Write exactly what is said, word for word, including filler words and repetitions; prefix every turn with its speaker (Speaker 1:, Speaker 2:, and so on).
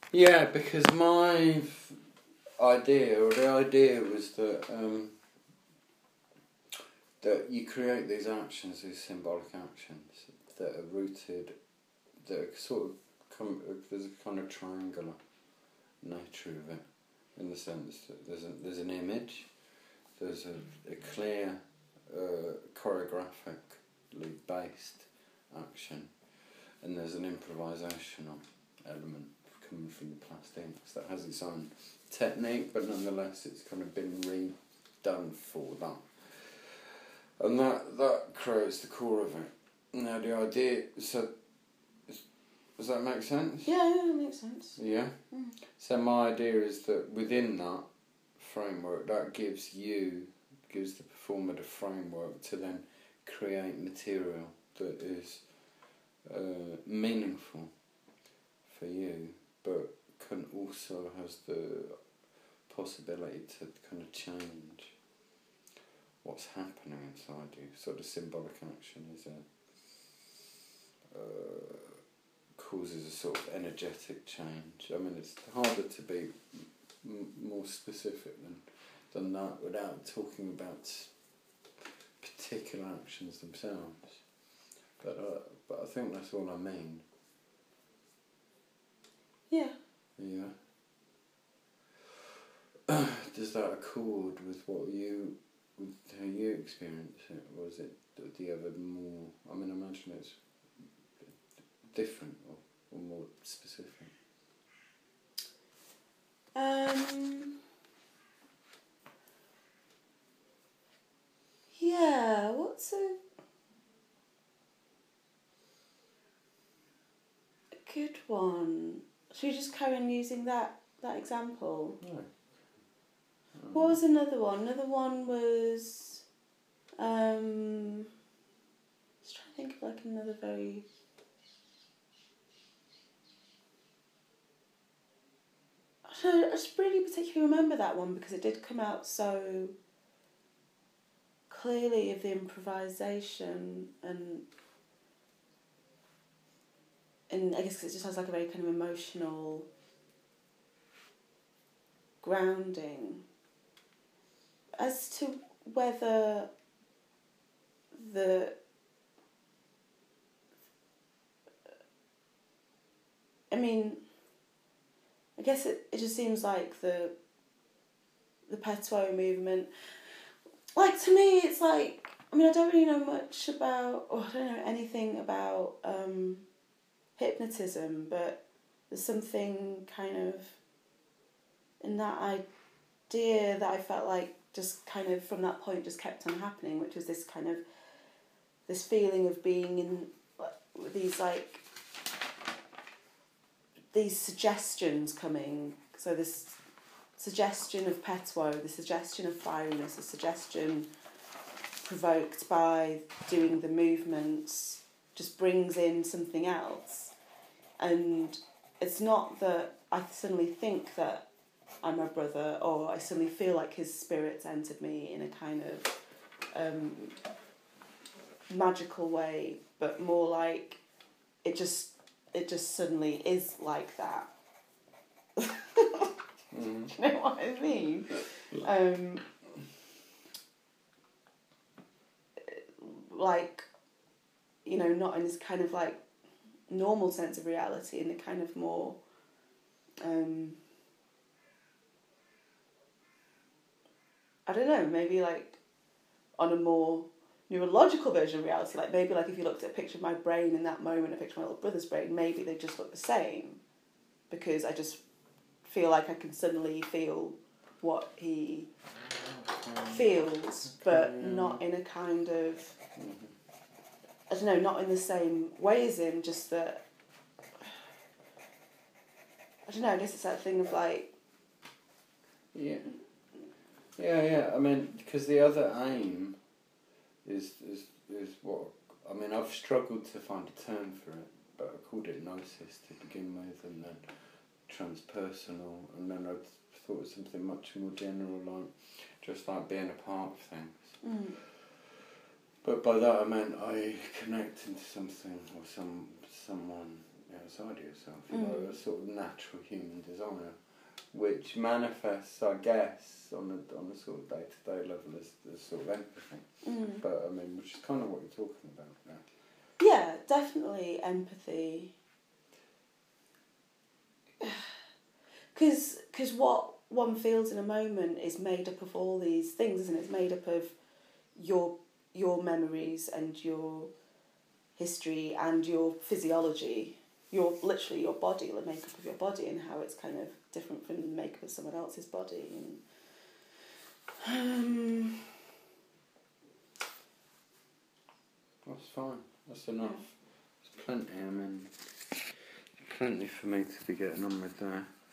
Speaker 1: Yeah, because my idea, or the idea was that um, that you create these actions, these symbolic actions that are rooted, that are sort of come. There's a kind of triangular nature of it, in the sense that there's a, there's an image, there's a, a clear uh, choreographically based action, and there's an improvisational element coming from the plastics that has its own technique, but nonetheless it's kind of been redone for that. And that, that creates the core of it. Now the idea, so, does that make sense?
Speaker 2: Yeah, yeah, that makes sense.
Speaker 1: Yeah?
Speaker 2: Mm.
Speaker 1: So my idea is that within that framework, that gives you, gives the performer the framework to then create material that is uh, meaningful for you, but can also has the possibility to kind of change what's happening inside you. So the symbolic action is a uh, causes a sort of energetic change. I mean, it's harder to be m- more specific than than that without talking about particular actions themselves. But uh, but I think that's all I mean.
Speaker 2: Yeah.
Speaker 1: Yeah. Does that accord with what you, with how you experience it, or is it, do you have a more, I mean, I imagine it's different or, or more specific?
Speaker 2: Um. Yeah, what's a, a good one? Should we just carry on using that, that example?
Speaker 1: No. Um,
Speaker 2: What was another one? Another one was... Um, let's try to think of like another very... I don't know, I just really particularly remember that one because it did come out so clearly of the improvisation and and I guess it just has like a very kind of emotional grounding. As to whether the I mean I guess it, it just seems like the the Patois movement, like to me it's like, I mean I don't really know much about, or I don't know anything about um, hypnotism, but there's something kind of in that idea that I felt like just kind of from that point just kept on happening, which was this kind of this feeling of being in these like these suggestions coming, so this suggestion of Patois, the suggestion of fieriness, the suggestion provoked by doing the movements just brings in something else. And it's not that I suddenly think that I'm a brother, or I suddenly feel like his spirit's entered me in a kind of um, magical way, but more like it just it just suddenly is like that.
Speaker 1: mm.
Speaker 2: Do you know what I mean? Um, like, you know, not in this kind of like normal sense of reality, in a kind of more um, I don't know, maybe like on a more neurological version of reality, like maybe like if you looked at a picture of my brain in that moment, a picture of my little brother's brain, maybe they just look the same, because I just feel like I can suddenly feel what he feels, but not in a kind of, I don't know, not in the same way as him, just that, I don't know, I guess it's that thing of like...
Speaker 1: Yeah. Yeah, yeah, I mean, because the other aim is, is, is what, I mean, I've struggled to find a term for it, but I called it gnosis to begin with, and then transpersonal, and then I thought of something much more general, like just like being a part of things.
Speaker 2: Mm.
Speaker 1: But by that I meant I connect into something or some someone, you know, side of yourself, you
Speaker 2: Mm.
Speaker 1: know, a sort of natural human desire, which manifests, I guess, on a, on a sort of day-to-day level as, as sort of empathy.
Speaker 2: Mm.
Speaker 1: But, I mean, which is kind of what you're talking about now.
Speaker 2: Yeah, definitely empathy. Because cause what one feels in a moment is made up of all these things, isn't it? It's made up of your your memories and your history and your physiology, your literally your body, the makeup of your body, and how it's kind of different from the makeup of someone else's body. And um,
Speaker 1: that's fine. That's enough. There's plenty. I mean, plenty for me to be getting on with there.